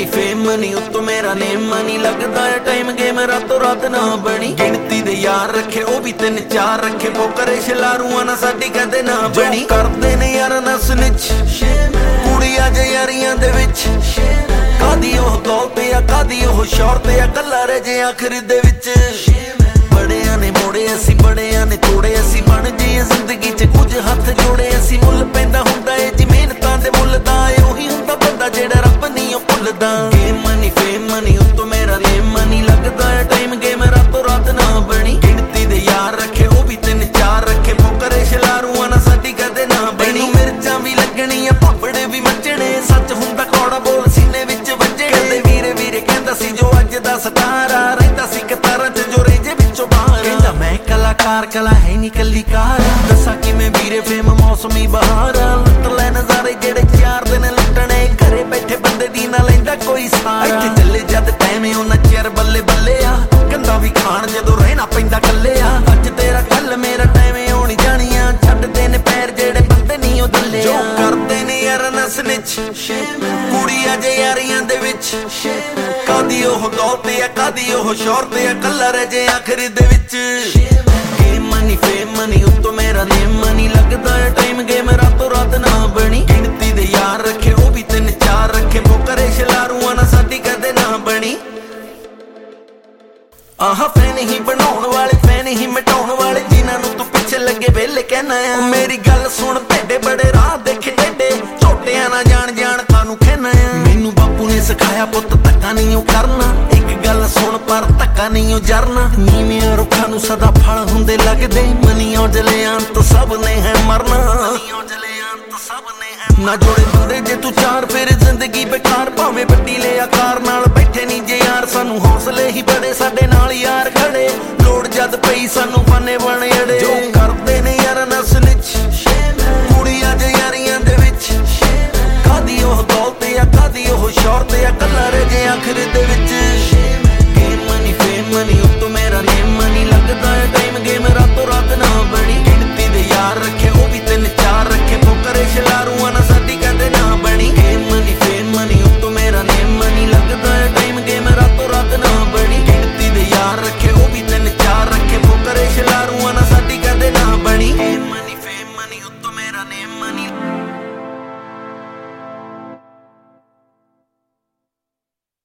money fame money ਉੱਤੋਂ ਮੇਰਾ ਨੇਮ money ਲੱਗਦਾ ਹੈ ਟਾਈਮ ਗੇਮ ਰਾਤੋਂ ਰਾਤ ਨਾ ਬਣੀ ਗਿਣਤੀ ਦੇ ਯਾਰ ਰੱਖੇ ਉਹ ਵੀ 3-4 ਰੱਖੇ ਬੋਕਰੇ ਸ਼ਲਾਰੂਆਂ ਨਾ ਸਾਡੀ ਕਦੇ ਨਾ ਬਣੀ ਕਰਦੇ ਨੇ ਯਾਰ ਨਸ ਨਿਚ ਕੁੜੀਆਂ ਜੇ ਯਾਰੀਆਂ ਦੇ ਵਿੱਚ ਕਾਦੀ ਉਹ ਗੌਲਤ ਆ ਕਾਦੀ ਉਹ ਸ਼ੌਰਤ ਆ ਕੱਲਾ ਰਹਿ ਜੇ ਆਖਰ ਦੇ ਵਿੱਚ ਬੜਿਆਂ ਨੇ ਮੋੜੇ ਅਸੀਂ ਬੜਿਆਂ ਨੇ ਤੋੜੇ ਅਸੀਂ ਬਣ ਜੀਏ ਜ਼ਿੰਦਗੀ 'ਚ ਕੁਝ ਹੱਥ ਜੋੜੇ ਅਸੀਂ ਮੁੱਲ ਪੈਂਦਾ ਹੁੰਦਾ ਏ ਜੀ ਮਿਹਨਤਾਂ ਦੇ ਮੁੱਲ ਦਾ ਏ ਉਹੀ ਹੁੰਦਾ ਬੰਦਾ ਜਿਹੜਾ ਰੱਬ ਨਹੀਂ ਉਹ ਭੁੱਲਦਾ ਗੇਮ ਮਨੀ ਫੇਮ ਮਨੀ ਉੱਤੋਂ ਮੇਰਾ ਨੇਮ ਮਨੀ ਲੱਗਦਾ ਏ ਟਾਈਮ ਗੇਮ ਰਾਤੋਂ ਰਾਤ ਨਾ ਬਣੀ ਗਿਣਤੀ ਦੇ ਯਾਰ ਰੱਖੇ ਉਹ ਵੀ 3-4 ਰੱਖੇ ਬੋਕਰੇ ਸ਼ਲਾਰੂਆਂ ਨਾ ਸਾਡੀ ਕਦੇ ਨਾ ਬਣੀ ਮਿਰਚਾਂ ਵੀ ਲੱਗਣੀਆਂ ਪਾਪੜੇ ਵੀ ਮੱਚਣੇ ਸੱਚ ਹੁੰਦਾ ਕੌੜਾ ਬੋਲ ਸੀਨੇ ਵਿੱਚ ਵੱਜਣੇ ਕਦੇ ਵੀਰੇ ਵੀਰੇ ਕਹਿੰਦਾ ਸੀ ਜੋ ਅੱਜ ਦਾ ਸਤਾਰਾ ਰਹਿੰਦਾ ਸੀ ਕਤਾਰਾਂ 'ਚ ਜੋ ਰੇਜੇ ਵਿੱਚੋਂ ਬਾਹਰ ਕਹਿੰਦਾ ਮੈਂ ਕਲਾਕਾਰ ਕਲਾ ਹੈ ਨੀ ਕੱਲੀ ਕਾਰ ਦੱਸਾਂ ਕਿਵੇਂ ਵੀਰੇ ਫੇਮ ਮੌਸਮੀ ਬਹਾਰ ਲੁੱਟ ਲੈ ਨਜ਼ਾਰੇ ਜਿਹੜੇ 4 ਦਿਨ ਲੁੱਟਣੇ ਘਰੇ ਬੈਠੇ ਬੰਦੇ ਦੀ ਨਾ ਲੈਂਦਾ ਕੋਈ ਸਾਰ ਇੱਥੇ ਚੱਲੇ ਜਦ ਟਾਈਮ ਉਹਨਾਂ ਚਿਰ ਬੱਲੇ ਬੱਲੇ ਆ ਕੰਦਾ ਵੀ ਖਾਣ ਜਦੋਂ ਰਹਿਣਾ ਪੈਂਦਾ ਕੱਲੇ ਆ ਅੱਜ ਤੇਰਾ ਕੱਲ ਮੇਰਾ ਟਾਈਮ ਆਉਣੀ ਜਾਣੀਆਂ ਛੱਡਦੇ ਨੇ ਪੈਰ ਜਿਹੜੇ ਬੰਦੇ ਨਹੀਂ ਉਹ ਦੱਲੇ ਜੋ ਕਰਦੇ ਨੇ ਯਾਰ ਨਸ ਨਿਚ ਕੁੜੀਆਂ ਜੇ ਯਾਰੀਆਂ ਦੇ ਵਿੱਚ ਕਾਦੀ ਉਹ ਗੌਲਤ ਆ ਕਾਦੀ ਉਹ ਸ਼ੌਰਤ ਆ ਕੱਲਾ ਰਹਿ ਜੇ ਆਖਰ ਦੇ ਵਿੱਚ ਗੇਮ ਮਨੀ ਫੇਮ ਮਨੀ ਉੱਤੋਂ ਮੇਰਾ ਨੇਮ ਮਨੀ ਲੱਗਦਾ ਹੈ ਟਾਈਮ ਗੇਮ ਰਾਤੋਂ ਰਾਤ ਨਾ ਬਣੀ ਗਿਣਤੀ ਦੇ ਯਾਰ ਰੱਖੇ ਉਹ ਵੀ 3-4 ਰੱਖੇ ਬੋਕਰੇ ਸ਼ਲਾਰੂਆਂ ਨਾ ਸਾਡੀ ਕਦੇ ਨਾ ਬਣੀ ਆਹ ਫੈਨ ਹੀ ਬਣਾਉਣ ਵਾਲੇ ਫੈਨ ਹੀ ਮਿਟਾਉਣ ਵਾਲੇ ਜਿਨ੍ਹਾਂ ਨੂੰ ਤੂੰ ਪਿੱਛੇ ਲੱਗੇ ਵੇਲੇ ਕਹਿਣਾ ਆ ਮੇਰੀ ਗੱਲ ਸੁਣ ਭੇਡੇ ਬੜੇ ਰਾਹ ਦੇਖੇ ਟੇਡੇ ਝੋਟਿਆਂ ਨਾ ਜਾਣ ਕਾਨੂੰ ਕਹਿਣਾ ਆ ਮੈਨੂੰ ਬਾਪੂ ਨੇ ਸਿਖਾਇਆ ਪੁੱਤ ਧੱਕਾ ਨਹੀਂ ਉਹ ਕਰਨਾ ਇੱਕ ਗੱਲ ਸੁਣ ਪਰ ਧੱਕਾ ਨਹੀਂ ਉਹ ਜਰਨਾ ਨੀਵੀਆਂ ਰੁੱਖਾਂ ਨੂੰ ਸਦਾ ਫਲ ਹੁੰਦੇ ਲੱਗਦੇ ਮਨੀਓ ਜਲਿਆਂ ਤੋਂ ਸਭ ਨੇ ਹੈ ਮਰਨਾ ਨਾ ਜੋੜੇ ਬੰਦੇ ਜੇ ਤੂੰ ਚਾਰ ਫੇਰ ਜ਼ਿੰਦਗੀ ਬੇਕਾਰ ਭਾਵੇਂ ਵੱਡੀ ਲਿਆ ਕਾਰ ਨਾਲ ਬੈਠੇ ਨਹੀਂ ਜੇ ਯਾਰ ਸਾਨੂੰ ਹੌਸਲੇ ਹੀ ਬੜੇ ਸਾਡੇ ਨਾਲ ਯਾਰ ਖੜੇ ਲੋੜ ਜਦ ਪਈ ਸਾਨੂੰ ਫਾਨੇ ਬਣ ਅੜੇ ਜੋ ਕਰਦੇ ਨੇ ਯਾਰ ਨਸ ਨਿਚ ਕੁੜੀਆਂ ਜੇ ਯਾਰੀਆਂ ਦੇ ਵਿੱਚ ਕਾਦੀ ਉਹ ਗੌਲਤ ਆ ਕਾਦੀ ਉਹ ਸ਼ੌਰਤ ਆ ਕੱਲਾ ਰਹਿ ਜੇ ਆਖਰ ਦੇ ਵਿੱਚ